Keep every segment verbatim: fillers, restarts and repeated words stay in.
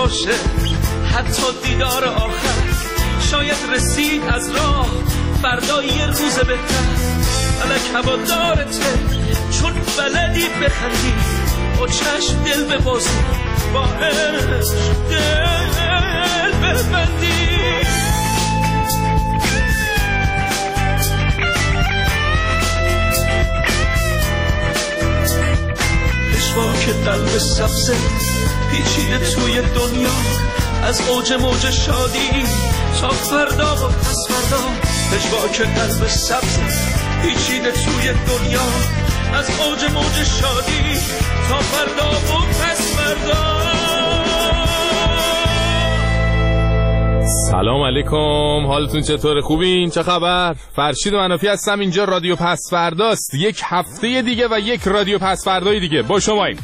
باشه حتی دیدار آخر، شاید رسید از راه فردا یه روز بهتر. فلک هوادارته چون بلدی بخندی، با چشم دل ببازی، با عشق دل ببندی. پشواک قلب سبزه پیچیده توی دنیا، از اوج موج شادی تا فردا و پس فردا. پشواک قلب سبزه پیچیده توی دنیا، از اوج موج شادی تا فردا و پس فردا. سلام علیکم، حالتون چطوره؟ خوبین؟ چه خبر؟ فرشید منافی هستم، اینجا رادیو پس فرداست. یک هفته دیگه و یک رادیو پس فردای دیگه با شماییم.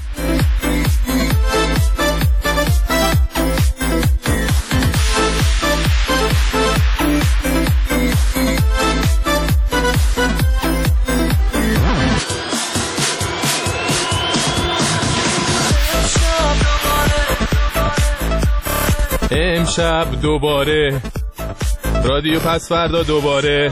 امشب دوباره رادیو پس فردا دوباره.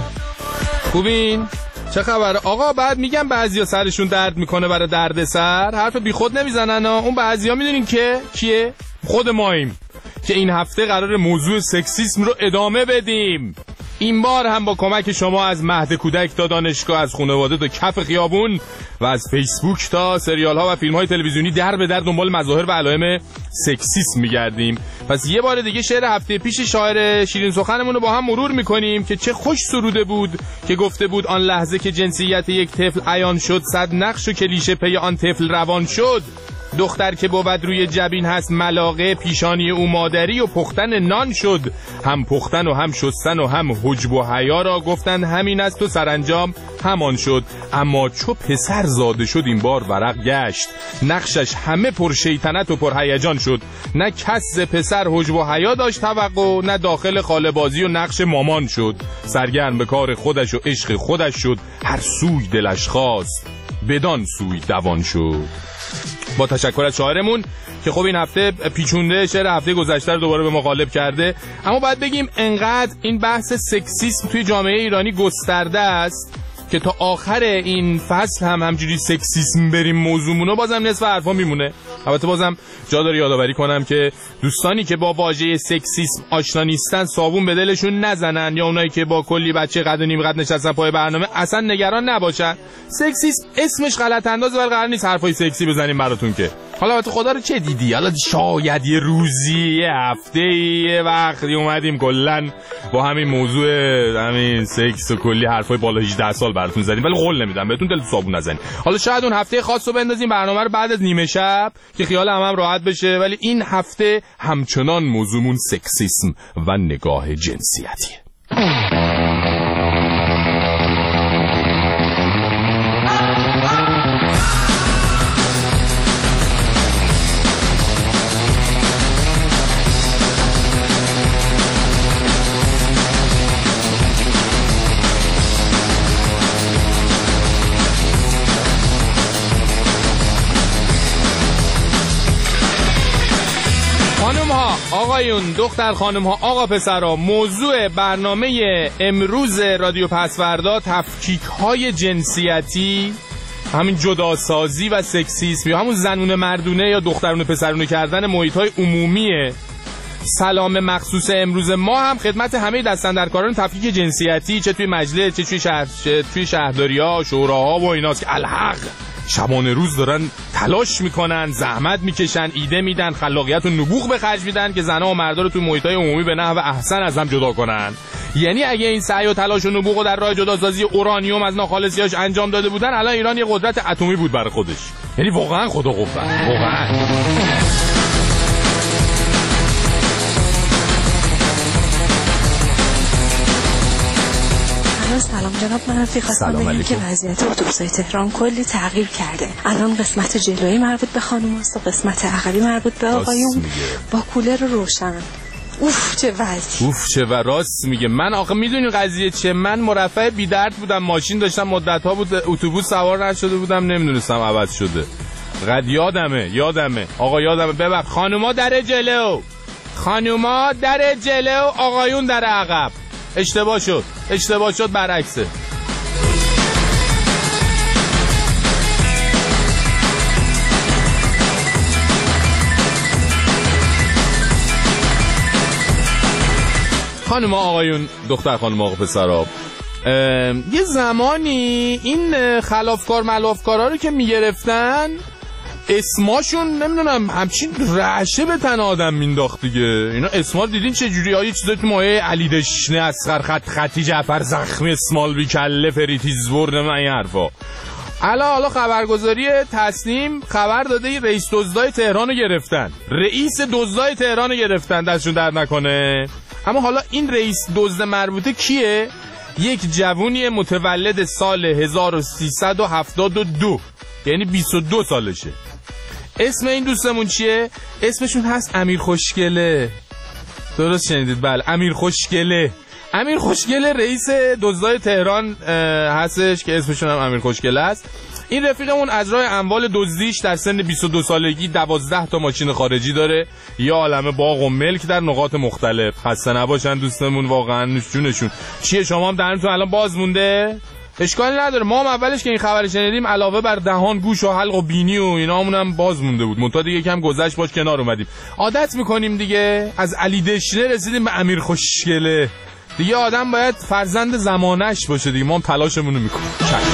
خوبین؟ چه خبره؟ آقا بعد میگم بعضیا سرشون درد میکنه برای درد سر، حرف بی خود نمیزنن ها. اون بعضیا میدونین که کیه؟ خود ماییم که این هفته قرار موضوع سکسیسم رو ادامه بدیم. این بار هم با کمک شما از مهد کودک تا دانشگاه، از خانواده تا کف خیابون و از فیسبوک تا سریال ها و فیلم های تلویزیونی در به در دنبال مظاهر و علائم سکسیسم میگردیم. پس یه بار دیگه شعر هفته پیش شاعر شیرین سخنمون رو با هم مرور میکنیم که چه خوش سروده بود که گفته بود آن لحظه که جنسیت یک طفل عیان شد، صد نقش و کلیشه پی آن طفل روان شد. دختر که بود روی جبین هست ملاقه، پیشانی او مادری و پختن نان شد. هم پختن و هم شستن و هم حجب و حیا را گفتند همین است و سرانجام همان شد. اما چو پسر زاده شد این بار ورق گشت، نقشش همه پر شیطنت و پر هیجان شد. نه کس ز پسر حجب و حیا داشت توقع، نه داخل خاله بازی و نقش مامان شد. سرگرم به کار خودش و عشق خودش شد، هر سوی دلش خواست بدان سوی دوان شد. با تشکر از شاعرمون که خب این هفته پیچونده شعر هفته گذشته رو دوباره به ما غالب کرده. اما باید بگیم انقدر این بحث سکسیسم توی جامعه ایرانی گسترده است که تا آخر این فصل هم همجوری سکسیسم بریم موضوعمونو بازم نصف حرفا میمونه. البته بازم جا داره یادآوری کنم که دوستانی که با واژه سکسیسم آشنا نیستن صابون به دلشون نزنن، یا اونایی که با کلی بچه قد و نیم قد نشستن پای برنامه اصلا نگران نباشن. سکسیسم اسمش غلط اندازه ولی قرار نیست حرفای سکسی بزنیم براتون که. حالا البته خدا رو چه دیدی، حالا شاید یه روزی یه هفته یه وقتی اومدیم کلا با همین موضوع همین سکس و کلی حرفای بالا هجده سال براتون زدیم، ولی قول نمیدم بهتون دل صابون نزنید. حالا شاید اون هفته خاص رو بندازیم برنامه رو بعد از نیمه شب که خیال هم, هم راحت بشه، ولی این هفته همچنان موضوعمون سکسیسم و نگاه جنسیتیه. آقایون، دختر خانم ها، آقا پسرها، موضوع برنامه امروز رادیو پس فردا تفکیک های جنسیتی، همین جداسازی و سکسیسم یا همون زنونه مردونه یا دخترونه پسرونه کردن محیط های عمومیه. سلام مخصوص امروز ما هم خدمت همه دستاندرکاران تفکیک جنسیتی، چه توی مجلس چه توی شهر چه توی شهرداری‌ها، شوراها و ایناست که الحق شبانه روز دارن تلاش میکنن، زحمت میکشن، ایده میدن، خلاقیت و نبوغ به خرج میدن که زنها و مردا رو توی محیط‌های عمومی به نحو احسن از هم جدا کنن. یعنی اگه این سعی و تلاش و نبوغ رو در راه جداسازی اورانیوم از ناخالصیاش انجام داده بودن، الان ایران یه قدرت اتمی بود برای خودش. یعنی واقعا خدا قوت، واقعا. سلام جناب منافی، خواستم بگم که وضعیت اتوبوس‌های تهران کلی تغییر کرده. الان قسمت جلویی مربوط به خانوماست و قسمت عقبی مربوط به آقایون با کولر روشن. اوف چه وضعی، اوف چه و راست میگه. من آخه میدونی قضیه چه، من مرفه بی درد بودم، ماشین داشتم مدت‌ها بود اتوبوس سوار نشده بودم، نمیدونستم عوض شده. قد یادمه یادمه آقا یادمه. ببخ خانوما در جلو، خانوما در جلو، آقایون در عقب. اشتباه شد اشتباه شد برعکسه. خانم آقایون، دختر خانم آقا پسرا، یه زمانی این خلافکار ملافکارا رو که میگرفتن اسماشون نمیدونم همچین رعشه به تن آدم مینداخت دیگه. اینا اسما دیدین چه جوری؟ ها یه چیزایی تو مایه علی دشنه، اصغر خط خطی، جعفر زخمی، اسمال بی کله، فریتیزبر، نمیدونم این حرفا. حالا حالا خبرگزاری تسنیم خبر داده رئیس دزدای تهران رو گرفتن. رئیس دزدای تهران رو گرفتن، دستشون درد نکنه. اما حالا این رئیس دزد مربوطه کیه؟ یک جوونی متولد سال هزار و سیصد و هفتاد و دو، یعنی بیست و دو سالشه. اسم این دوستمون چیه؟ اسمشون هست امیر خوشگله. درست شنیدید؟ بله، امیر خوشگله. امیر خوشگله رئیس دزدای تهران هستش که اسمشون هم امیر خوشگله است. این رفیقمون از راه اموال دزدیش در سن بیست و دو سالگی دوازده تا ماشین خارجی داره، یا عالمه باغ و ملک در نقاط مختلف. خسته نباشن دوستمون، واقعا نوش جونشون. چیه شما هم درنتون الان باز مونده؟ اشکالی نداره، ما هم اولش که این خبر شنیدیم علاوه بر دهان، گوش و حلق و بینی و اینامون هم باز مونده بود. منتها دیگه کم گذشت باش کنار اومدیم، عادت میکنیم دیگه. از علی دشنه رسیدیم به امیر خوشگله. دیگه آدم باید فرزند زمانش باشه دیگه. ما هم تلاشمون رو میکنیم.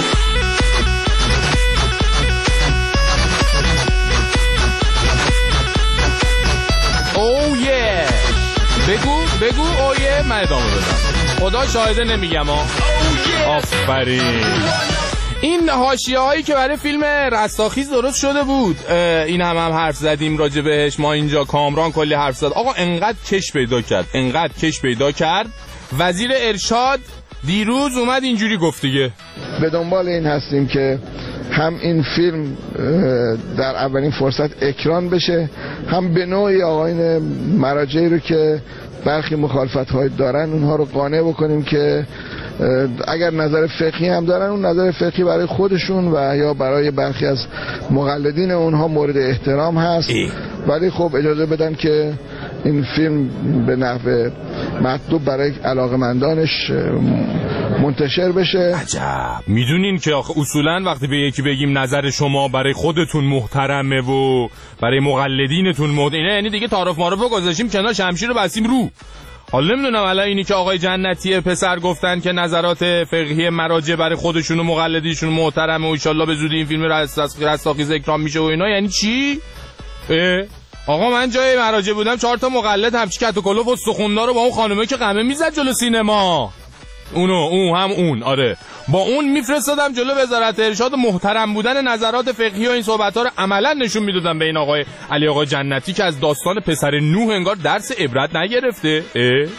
اوه یه بگو بگو اوه یه من ادامه بدم. خدا شاهده نمیگم ها. آفرین. این حاشیه هایی که برای فیلم رستاخیز درست شده بود، این هم هم حرف زدیم راجع بهش. ما اینجا کامران کلی حرف زد. آقا انقدر کش پیدا کرد انقدر کش پیدا کرد وزیر ارشاد دیروز اومد اینجوری گفت دیگه. به دنبال این هستیم که هم این فیلم در اولین فرصت اکران بشه، هم به نوعی آقایون مراجعی رو که برخی مخالفت های دارن اونها رو قانع بکنیم که اگر نظر فقهی هم دارن، اون نظر فقهی برای خودشون و یا برای برخی از مقلدین اونها مورد احترام هست، ولی خب اجازه بدن که این فیلم به نحو مطلوب برای علاقمندانش منتشر بشه. عجب. میدونین که آخه اصولا وقتی به یکی بگیم نظر شما برای خودتون محترمه و برای مقلدینتون محترمه، یعنی دیگه تعارف معارف رو گذاشتیم کنار، شمشیر رو بستیم رو. حالا نمیدونم الان اینی که آقای جنتی پسر گفتن که نظرات فقهی مراجع برای خودشون و مقلدینشون محترمه و ان شاءالله به زودی این فیلم رستاخیز اکرام میشه و اینا، یعنی چی؟ آقا من جای مراجع بودم چهار تا مقلد همچی کت و کلوف و استخوندار رو با اون خانمه که قمه میزد جلو سینما، اونو اون هم اون آره با اون میفرستادم جلو وزارت ارشاد، محترم بودن نظرات فقهی و این صحبت‌ها رو عملا نشون میدادم به این آقای علی آقا جنتی که از داستان پسر نوح انگار درس عبرت نگرفته. اه؟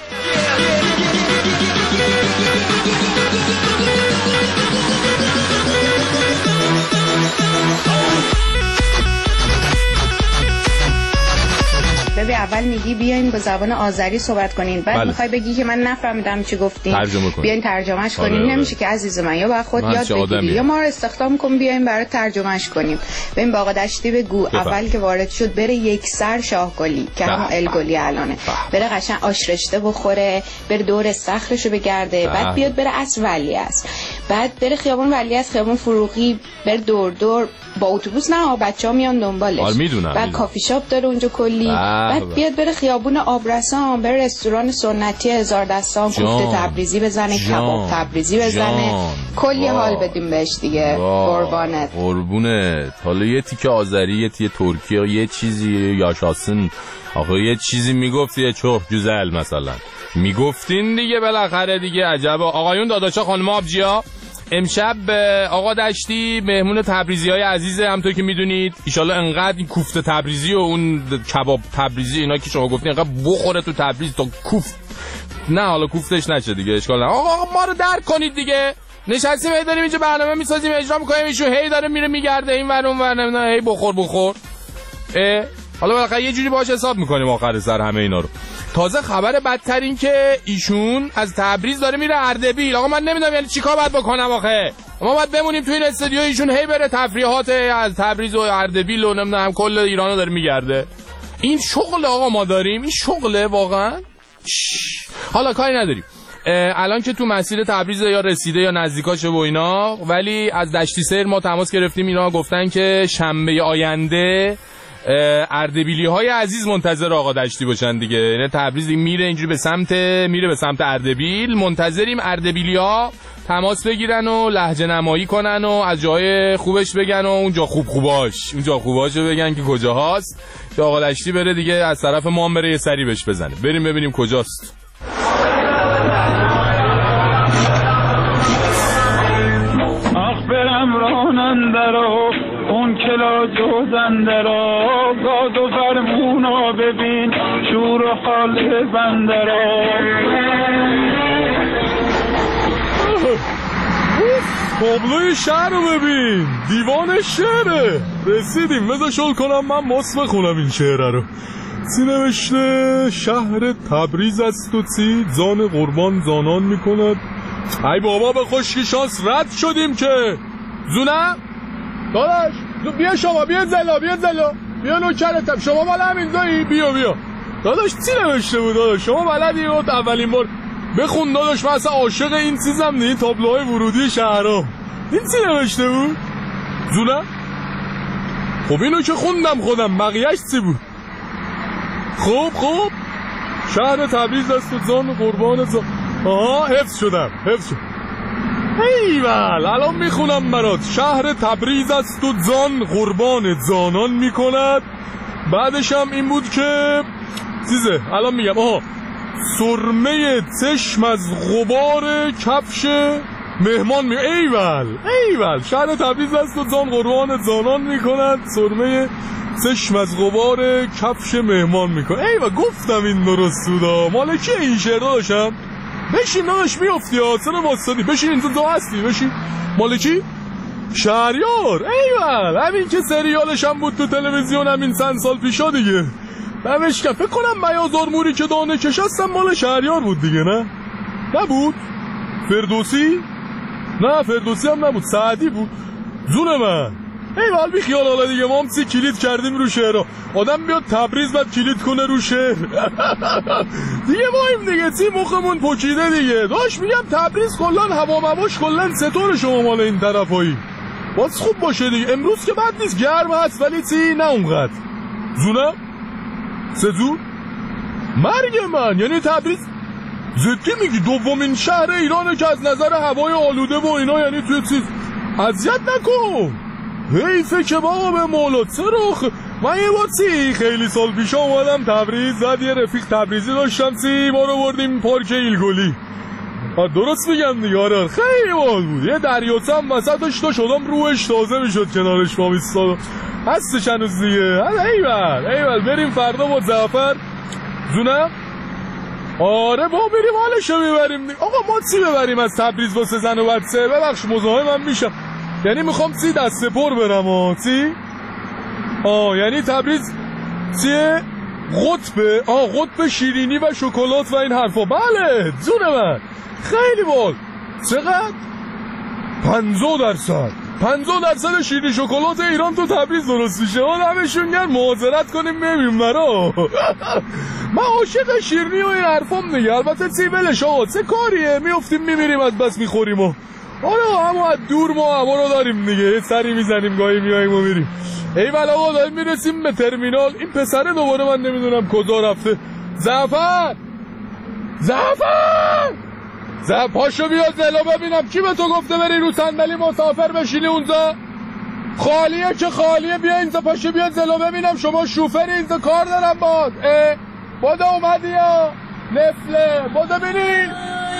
ببین اول میگی بیاین با زبان آذری صحبت کنین، بعد بله. میخوای بگی که من نفهمیدم چی گفتین، ترجمه کنین، بیاین ترجمهش کنین. آره آره. نمیشه که عزیز من، یا باید خود یاد بگیری یا ما رو استخدام کن بیاین برای ترجمهش کنیم. ببین باقا دشتی بگو بفهم. اول که وارد شد بره یک سر شاهگلی که همون الگلی الانه، بره قشنگ آش رشته بخوره، بره دور استخرشو بگرده، بله. بعد بیاد بره اصل ولی است، بعد بره خیابون ولی است، خیابون فروغی، بره دور دور با اتوبوس، نه بچه‌ها میان دنبالش، آره میدونم، بعد کافی شاپ داره اونجا کلی، بعد بیاد بره خیابون آبرسان، بره رستوران سنتی هزار دستان، کوفته تبریزی بزنه، کباب تبریزی بزنه، جان. کلی وا. حال بدیم بهش دیگه. قربانت قربونت. حالا یه تیکه آذری، یه تیکه ترکی، یه چیزی یاشاسن، آخه یه چیزی میگفت، یه چوب جزل مثلا میگفتین دیگه بالاخره دیگه. عجب آقایون داداشا خانم آبجیا، امشب آقا دشتی مهمون تبریزی های عزیزه، همونطور که میدونید. ایشالله انقدر این کوفته تبریزی و اون کباب تبریزی اینا که شما گفتین انقدر بخوره تو تبریز تا کوفت، نه حالا کوفتش نشه دیگه، اشکال نه. آقا, آقا ما رو درک کنید دیگه، نشستیم هی داریم اینجا برنامه میسازیم اجرا میکنیم، ایشون هی داره میره میگرده این ور اون ور، نمیدونم هی بخور بخور. اه حالا بالاخره یه جوری باهاش حساب میکنیم آخر سر همه اینا رو. تازه خبر بدتر این که ایشون از تبریز داره میره اردبیل. آقا من نمیدونم یعنی چیکار باید بکنم آخه. ما باید بمونیم تو این استودیو، ایشون هی بره تفریحات از تبریز و اردبیل و نمیدونم کل ایرانو داره میگرده. این شغل آقا ما داریم، این شغله واقعا. حالا کاری نداریم، الان که تو مسیر تبریز یا رسیده یا نزدیکاشه و اینا، ولی از دشتی سیر ما تماس گرفتیم، اینا گفتن که شنبه آینده اردبیلی های عزیز منتظر آقا دشتی باشن دیگه. یعنی تبریز میره اینجوری به سمت میره به سمت اردبیل، منتظریم اردبیلی ها تماس بگیرن و لهجه نمایی کنن و از جای خوبش بگن و اونجا خوب خوباش اونجا خوباشو بگن که کجاهاست، که آقا دشتی بره دیگه از طرف ما بره یه سری بهش بزنه. بریم ببینیم کجاست. برم راننده را اون کلا جوزنده را، گاز و فرمونا ببین شور و حال بنده را. تابلوی شهر رو ببین، دیوان شهره. رسیدیم، بذار شل کنم من ماس بخونم این شهره رو. سی نوشته شهر تبریز است و سی زان قربان زانان میکند. ای بابا به خوشی شانس رد شدیم که. زونه داداش بیا شما، بیا زلا بیا زلا بیا نوکرتم، شما مال همینجایی، بیا بیا داداش. چی نوشته بود داداش؟ شما بلدی بود اولین بار بخون داداش، من اصلا عاشق این چیزم نی، تابلوهای ورودی شهرها. این چی نوشته بود زونه؟ خب اینو که خوندم خودم، بقیه‌اش چی بود؟ خوب خوب شهر تبریز است و زان قربان زان. آها حفظ شدم حفظ شد. ایول الان میخونم برات. شهر تبریز است و زان قربان زانان میکند. بعدش هم این بود که چیزه، الان میگم. آها سرمه چشم از غبار کفش مهمان می. ایول ایول شهر تبریز است و زان قربان زانان میکند، سرمه چشم از غبار کفش مهمان میکنه. ایول گفتم این درست بودا. مال کی این شعر داشتم؟ بشین داداش میافتی آسان باستادی، بشین اینجا تو هستی، بشین. مال کی؟ شهریار. ایول همین که سریالش هم بود تو تلویزیون همین چند سال پیشا دیگه. همش که فکر کنم بیازار موری که دانه کشستم مال شهریار بود دیگه. نه نبود فردوسی؟ نه فردوسی هم نبود، سعدی بود. زون من ایول بی خیال. حالا دیگه ما هم سی کلید کردیم رو شهرها. آدم بیاد تبریز بعد کلید کنه رو شهر دیگه ما این دیگه سی مخمون پوچیده دیگه. داشت میگم تبریز کلان هوا مواش کلان ستاره شما مال این طرفایی باز خوب باشه دیگه. امروز که بد نیست، گرم هست ولی سی نه اونقدر. زونه سزو مرگ من. یعنی تبریز زدی میگی دومین شهر ایرانه که از نظر هوای آلوده و اینا، یعنی توی چیز اذیت نکن. حیفه که بابا به مولا چراخ. من یه بار سی خیلی سال پیش اومدم تبریز، زد یه رفیق تبریزی داشتم، سی ما رو بردیم پارک ایلگلی. درست میگم دیگه؟ آره خیلی بال بود. یه دریاچه هم وسطش تا شدم روش تازه میشد کنارش ما بیستاد هستش هنوز دیگه. ایول ایول بریم فردا با زعفر زونه. آره با بریم حالشو میبریم دیگه. آقا ما چی ببریم از تبریز واسه زن و بچه؟ ببخش مزاحمم میشم، یعنی میخوام سی دسته پر برم. ها چی؟ آه یعنی تبریز چیه؟ قطبه؟ آه قطب شیرینی و شکلات و این حرفا. بله جون من خیلی بال. چقدر؟ پنجاه درصد پنجاه درصد شیرینی شکلات ایران تو تبریز درست میشه. آدمشون گرم معاذرت کنیم ببین مرا من عاشق شیرینی و این حرفام دیگه. البته چی بلش آقا چه کاریه، میافتیم میمیریم از بس میخوریم و آره اما از دور ما هوا رو داریم دیگه، سری میزنیم گاهی میاییم و میریم. ایول آقا داریم میرسیم به ترمینال. این پسره دوباره من نمیدونم کجا رفته. زعفر زعفر زعفر پاشو بیا زلا ببینم کی به تو گفته بری رو صندلی مسافر بشینی اونجا. خالیه که خالیه، بیا اینجا پاشو بیا زلا ببینم شما شوفری اینجا کار دارم باد. بادا اومدی یا نفله بادا بینین.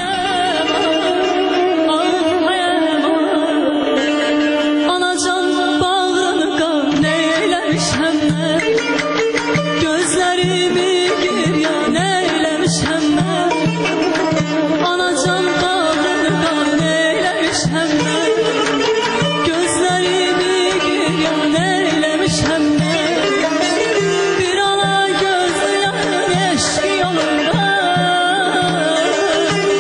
Anacan bağrını kan eylemişem ben, gözlerimi giryan eylemişem ben. Anacan bağrını kan eylemişem ben, gözlerimi giryan eylemişem ben. Bir ala gözlülerin eşki yolunda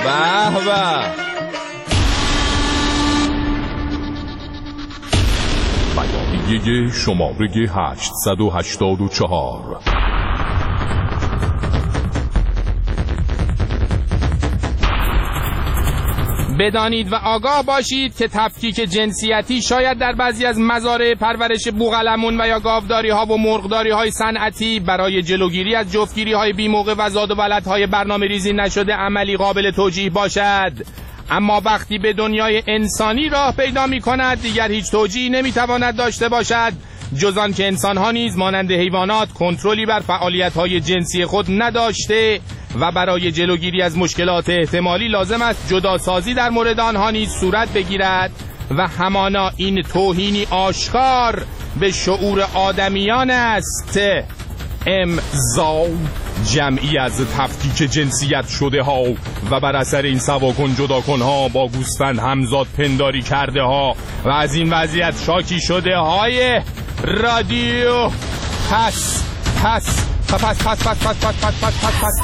به به. بیانیه شماره هشتصد و هشتاد و چهار. بدانید و آگاه باشید که تفکیک جنسیتی شاید در بعضی از مزارع پرورش بوقلمون و یا گاوداری ها و مرغداری های صنعتی برای جلوگیری از جفتگیری های بی‌موقع و زاد و ولد های برنامه ریزی نشده عملی قابل توجیه باشد، اما وقتی به دنیای انسانی راه پیدا می کند دیگر هیچ توجیهی نمی تواند داشته باشد جز آن که انسان ها نیز مانند حیوانات کنترلی بر فعالیت های جنسی خود نداشته و برای جلوگیری از مشکلات احتمالی لازم است جداسازی در مورد آنها نیز صورت بگیرد و همانا این توهینی آشکار به شعور آدمیان است. امضا جمعی از تفکیک جنسیت شده ها و بر اثر این سواکن جداکن ها با گوسفند همزاد پنداری کرده ها و از این وضعیت شاکی شده های رادیو پس پس پس پس پس پس پس پس پس پس پس پس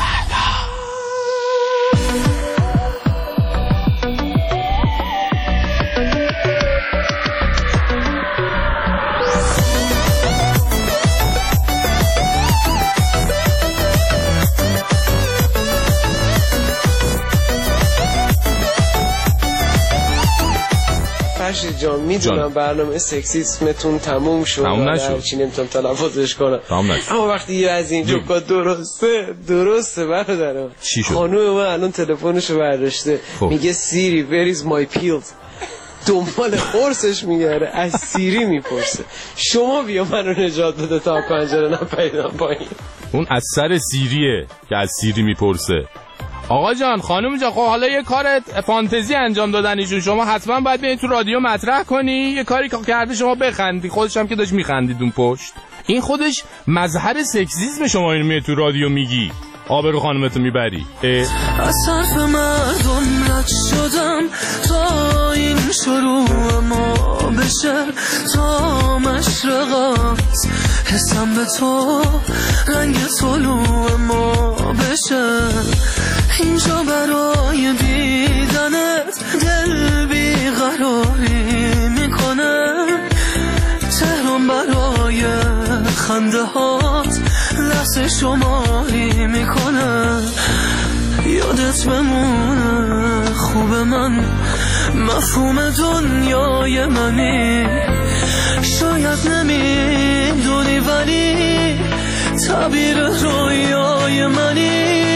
فرشید جان میدونم برنامه سکسیسمتون تموم شد تموم نشد چی نمیتونم تلفظش کنم تموم نشد اما وقتی یه از این جوکا درسته درسته برادرم خانوم من الان تلفنشو برداشته میگه سیری where is my pills دنبال قرصش میگره از سیری میپرسه شما بیا منو نجات بده تا پنجره نپریدم پایین. اون از سر سیریه که از سیری میپرسه. آقا جان خانم جان خب حالا یه کار فانتزی انجام دادن ایشون شما حتما باید بیاین تو رادیو مطرح کنی یه کاری که کرده شما بخندی خودش هم که داشت میخندید اون پشت این خودش مظهر سکسیسم شما اینو میاد تو رادیو میگی آبرو خانمتو میبری. از حرف مردم رد شدم تا این شروع ما بشه تا مشرقات حسم به تو رنگ طلوع ما بشه اینجا برای دیدنت دل بیقراری میکنه تهران برای خنده هات لحظه شماری میکنه یادت بمونه خوب من مفهوم دنیای منی شاید نمیدونی ولی تعبیر رویای منی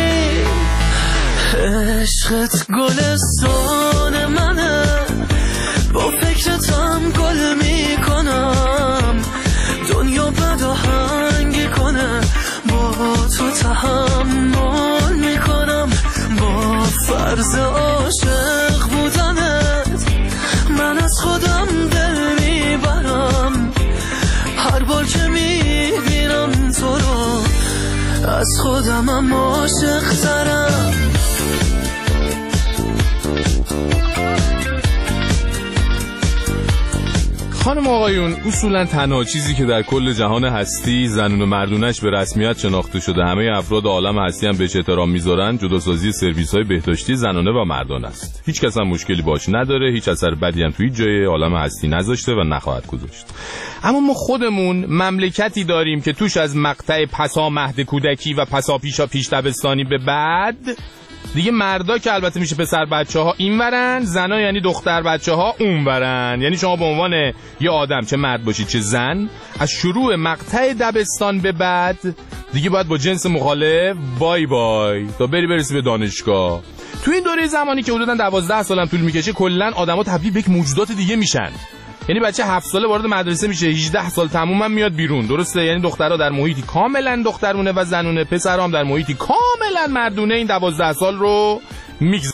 عشقت گلستان منه با فکرتم گل میکنم دنیا بداهنگی کنه با تو تحمل میکنم با فرض عاشق بودنت من از خودم دل میبرم هر بار که میبینم تو رو از خودمم عاشق ترم. خانم آقایون اصولا تنها چیزی که در کل جهان هستی زنون و مردونش به رسمیت شناخته شده همه افراد عالم هستی هم بهش احترام میذارن جداسازی سرویس‌های بهداشتی زنانه و مردانه است. هیچ کس هم مشکلی باش نداره هیچ اثر بدی هم توی جای عالم هستی نذاشته و نخواهد گذاشت. اما ما خودمون مملکتی داریم که توش از مقطع پسا مهد کودکی و پسا پیشا پیش دبستانی به بعد دیگه مردا که البته میشه پسر بچه ها این ورن زنا یعنی دختر بچه ها اون ورن یعنی شما به عنوان یه آدم چه مرد باشی چه زن از شروع مقطع دبستان به بعد دیگه باید با جنس مخالف بای بای تا بری برسی به دانشگاه. تو این دوره زمانی که حدوداً دوازده سالم طول میکشه کلا آدما تبدیل به یک موجودات دیگه میشن. یعنی بچه هفت ساله وارد مدرسه میشه هجده سال تموما میاد بیرون درسته یعنی دخترها در محیطی کاملا دخترونه و زنونه پسرها هم در محیطی کاملا مردونه این دوازده سال رو میگذرونن.